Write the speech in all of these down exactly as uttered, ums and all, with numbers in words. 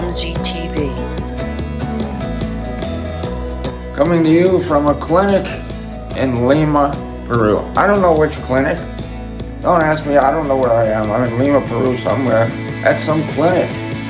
M Z T V. Coming to you from a clinic in Lima, Peru. I don't know which clinic. Don't ask me, I don't know where I am. I'm in Lima, Peru somewhere at some clinic.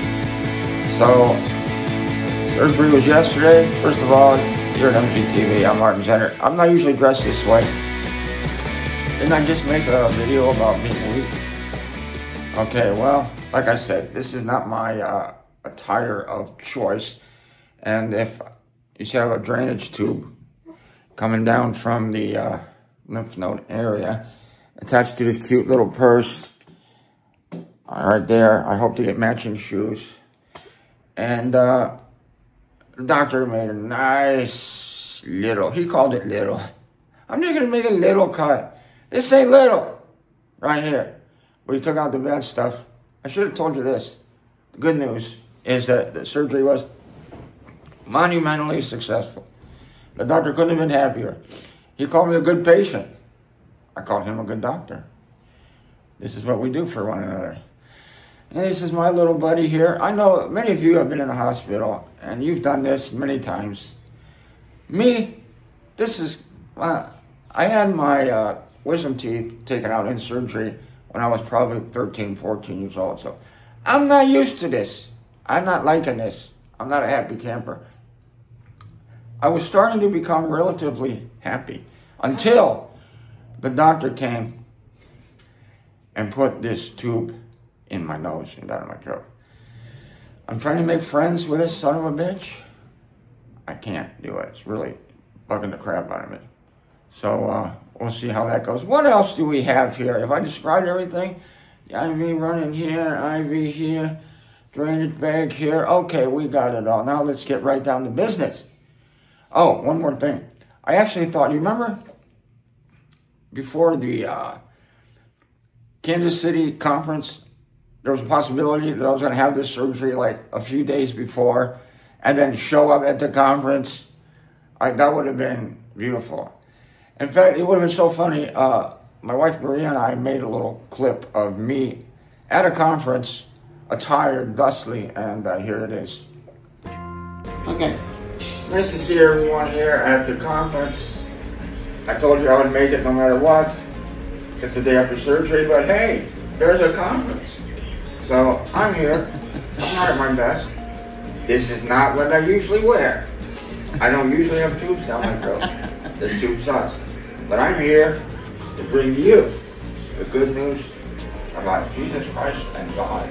So, surgery was yesterday. First of all, you're at M Z T V. I'm Martin Zenner. I'm not usually dressed this way. Didn't I just make a video about being weak? Okay, well, like I said, this is not my uh, attire of choice. And if you should have a drainage tube coming down from the uh, lymph node area attached to this cute little purse right there. I hope to get matching shoes. And uh, the doctor made a nice little, he called it little. I'm just gonna make a little cut. This ain't little, right here. But he took out the bad stuff. I should have told you this. The good news is that the surgery was monumentally successful. The doctor couldn't have been happier. He called me a good patient. I called him a good doctor. This is what we do for one another. And this is my little buddy here. I know many of you have been in the hospital, and you've done this many times. Me, this is, uh, I had my uh, wisdom teeth taken out in surgery when I was probably thirteen, fourteen years old. So I'm not used to this. I'm not liking this. I'm not a happy camper. I was starting to become relatively happy until the doctor came and put this tube in my nose and down my throat. I'm trying to make friends with this son of a bitch. I can't do it. It's really bugging the crap out of me. So uh, we'll see how that goes. What else do we have here? If I described everything, the I V running here, I V here, drainage bag here. Okay, we got it all. Now let's get right down to business. Oh, one more thing. I actually thought, you remember before the uh, Kansas City conference, there was a possibility that I was going to have this surgery like a few days before and then show up at the conference. I, that would have been beautiful. In fact, it would have been so funny. Uh, my wife Maria and I made a little clip of me at a conference, attired thusly, and uh, here it is. Okay. Nice to see everyone here at the conference. I told you I would make it no matter what. It's the day after surgery, but hey, there's a conference. So I'm here. I'm not at my best. This is not what I usually wear. I don't usually have tubes down my throat. This tube sucks. But I'm here to bring you the good news about Jesus Christ and God.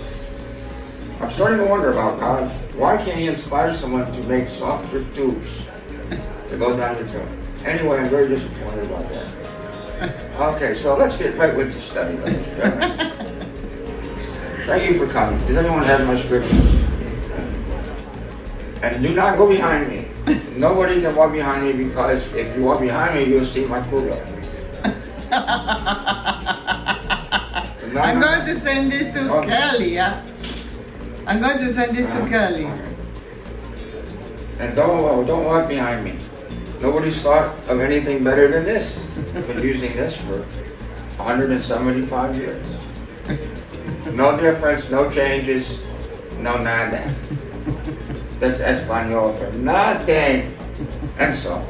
I'm starting to wonder about God. Why can't he inspire someone to make softer tubes to go down your throat? Anyway, I'm very disappointed about that. Okay, so let's get right with the study, ladies and gentlemen. Thank you for coming. Does anyone have my scriptures? And do not go behind me. Nobody can walk behind me, because if you walk behind me, you'll see my culo. I'm going to send this to okay. Kelly, yeah? I'm going to send this to Kelly. And don't, don't walk behind me. Nobody's thought of anything better than this. I've been using this for one hundred seventy-five years. No difference, no changes, no nada. That's Espanol for nothing. And so.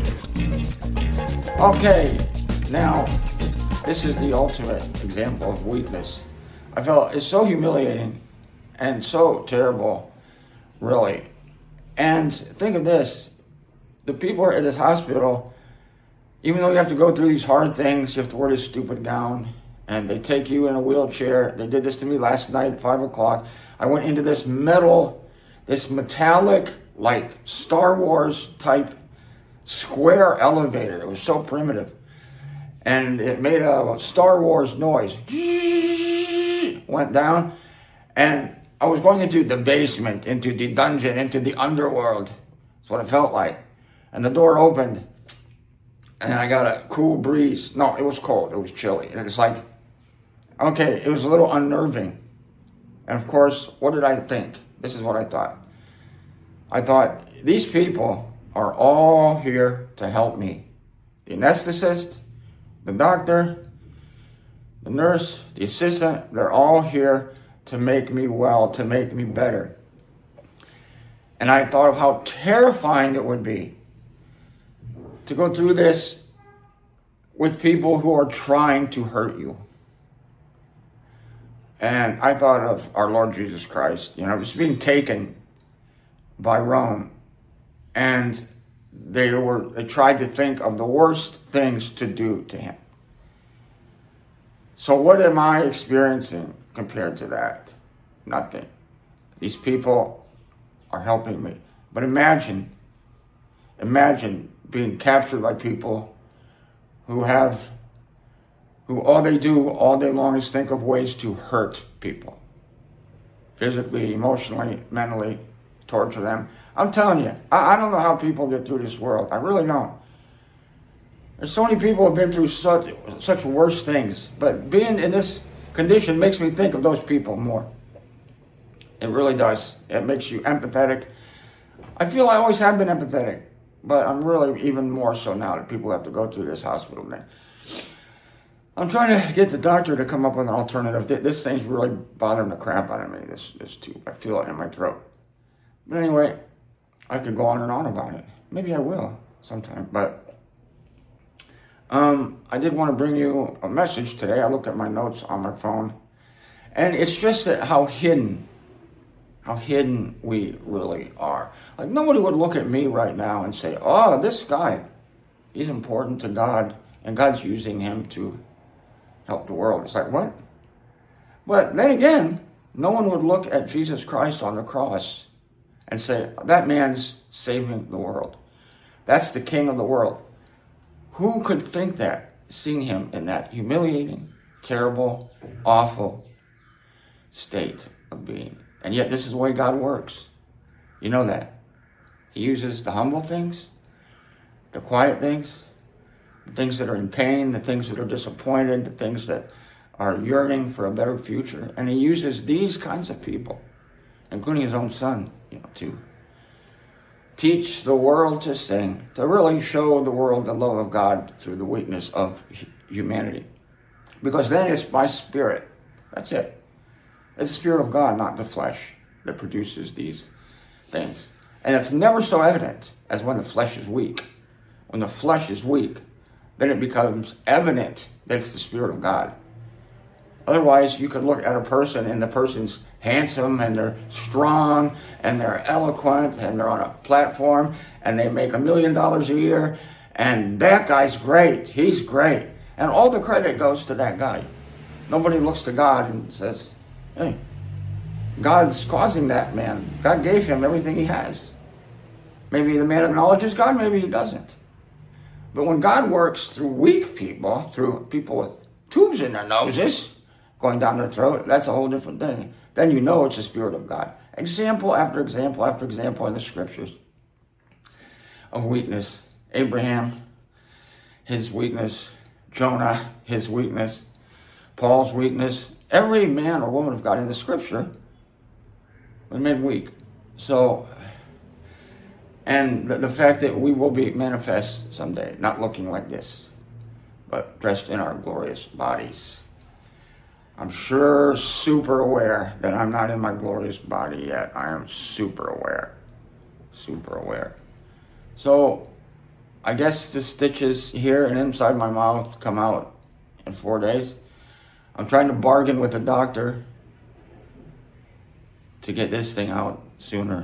Okay, now, this is the ultimate example of weakness. I felt it's so humiliating and so terrible, really. And think of this, the people at this hospital, even though you have to go through these hard things, you have to wear this stupid gown, and they take you in a wheelchair. They did this to me last night at five o'clock. I went into this metal, this metallic, like Star Wars type square elevator. It was so primitive. And it made a Star Wars noise. Went down, and I was going into the basement, into the dungeon, into the underworld. That's what it felt like. And the door opened, and I got a cool breeze. No, it was cold. It was chilly. And it's like, okay, it was a little unnerving. And of course, what did I think? This is what I thought. I thought, these people are all here to help me. The anesthetist, the doctor, the nurse, the assistant, they're all here to make me well, to make me better. And I thought of how terrifying it would be to go through this with people who are trying to hurt you. And I thought of our Lord Jesus Christ, you know, just being taken by Rome. And they were they tried to think of the worst things to do to him. So what am I experiencing compared to that? Nothing. These people are helping me. But imagine, imagine being captured by people who have, who all they do all day long is think of ways to hurt people. Physically, emotionally, mentally, torture them. I'm telling you, I, I don't know how people get through this world. I really don't. There's so many people who have been through such, such worse things. But being in this condition makes me think of those people more. It really does. It makes you empathetic. I feel I always have been empathetic, but I'm really even more so now that people have to go through this hospital thing. I'm trying to get the doctor to come up with an alternative. This thing's really bothering the crap out of me, this, this tube. I feel it in my throat. But anyway, I could go on and on about it. Maybe I will sometime, but um, I did want to bring you a message today. I looked at my notes on my phone, and it's just that how hidden How hidden we really are. Like, nobody would look at me right now and say, oh, this guy, he's important to God, and God's using him to help the world. It's like, what? But then again, no one would look at Jesus Christ on the cross and say, that man's saving the world. That's the king of the world. Who could think that, seeing him in that humiliating, terrible, awful state of being? And yet this is the way God works. You know that. He uses the humble things, the quiet things, the things that are in pain, the things that are disappointed, the things that are yearning for a better future. And he uses these kinds of people, including his own son, you know, to teach the world to sing, to really show the world the love of God through the weakness of humanity. Because then it's by spirit. That's it. It's the Spirit of God, not the flesh, that produces these things. And it's never so evident as when the flesh is weak. When the flesh is weak, then it becomes evident that it's the Spirit of God. Otherwise, you could look at a person and the person's handsome and they're strong and they're eloquent and they're on a platform and they make a million dollars a year and that guy's great. He's great. And all the credit goes to that guy. Nobody looks to God and says, hey, God's causing that man. God gave him everything he has. Maybe the man acknowledges God, maybe he doesn't. But when God works through weak people, through people with tubes in their noses, going down their throat, that's a whole different thing. Then you know it's the Spirit of God. Example after example after example in the scriptures of weakness. Abraham, his weakness. Jonah, his weakness. Paul's weakness. Every man or woman of God in the scripture was made weak. So, and the, the fact that we will be manifest someday, not looking like this, but dressed in our glorious bodies. I'm sure super aware that I'm not in my glorious body yet. I am super aware. Super aware. So, I guess the stitches here and inside my mouth come out in four days. I'm trying to bargain with the doctor to get this thing out sooner.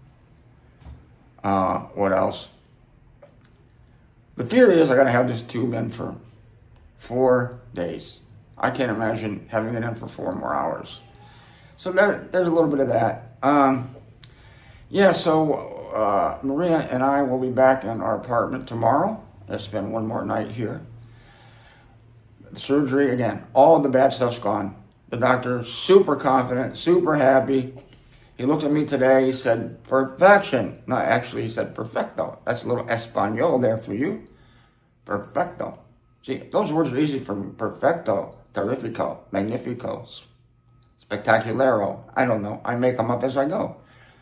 Uh, what else? The theory is I gotta have this tube in for four days. I can't imagine having it in for four more hours. So there, there's a little bit of that. Um, yeah, so uh, Maria and I will be back in our apartment tomorrow. I'll spend one more night here. Surgery, again, all of the bad stuff's gone. The doctor, super confident, super happy. He looked at me today, he said, perfection. No, actually, he said perfecto. That's a little Espanol there for you. Perfecto. See, those words are easy from perfecto, terrifico, magnifico, spectacularo. I don't know. I make them up as I go.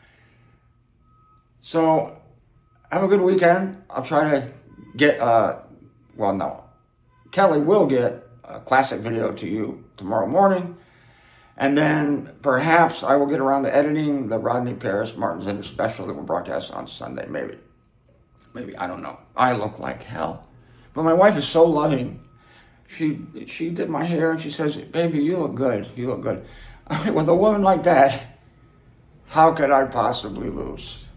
So, have a good weekend. I'll try to get, uh, well, no. Kelly will get a classic video to you tomorrow morning. And then perhaps I will get around to editing the Rodney Paris Martin Zinner special that will broadcast on Sunday, maybe. Maybe, I don't know. I look like hell. But my wife is so loving. She she did my hair and she says, baby, you look good. You look good. I mean, with a woman like that, how could I possibly lose?